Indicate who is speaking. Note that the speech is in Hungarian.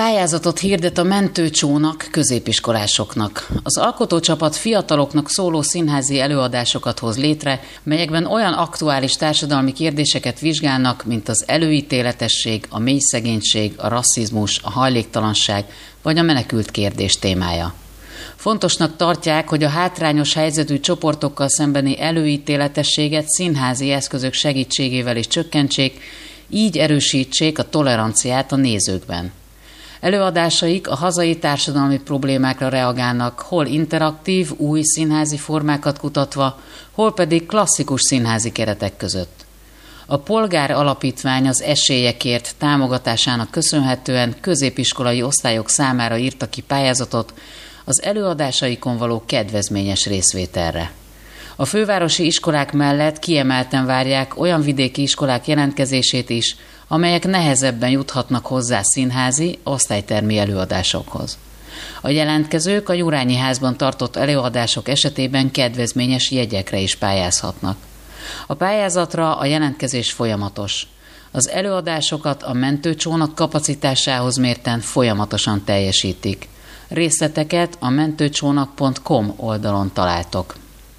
Speaker 1: Pályázatot hirdet a mentőcsónak középiskolásoknak. Az alkotócsapat fiataloknak szóló színházi előadásokat hoz létre, melyekben olyan aktuális társadalmi kérdéseket vizsgálnak, mint az előítéletesség, a mélyszegénység, a rasszizmus, a hajléktalanság vagy a menekült kérdés témája. Fontosnak tartják, hogy a hátrányos helyzetű csoportokkal szembeni előítéletességet színházi eszközök segítségével is csökkentsék, így erősítsék a toleranciát a nézőkben. Előadásaik a hazai társadalmi problémákra reagálnak, hol interaktív, új színházi formákat kutatva, hol pedig klasszikus színházi keretek között. A Polgár Alapítvány az esélyekért támogatásának köszönhetően középiskolai osztályok számára írta ki pályázatot az előadásaikon való kedvezményes részvételre. A fővárosi iskolák mellett kiemelten várják olyan vidéki iskolák jelentkezését is, amelyek nehezebben juthatnak hozzá színházi, osztálytermi előadásokhoz. A jelentkezők a Jurányi Házban tartott előadások esetében kedvezményes jegyekre is pályázhatnak. A pályázatra a jelentkezés folyamatos. Az előadásokat a mentőcsónak kapacitásához mérten folyamatosan teljesítik. Részleteket a mentőcsónak.com oldalon találtok.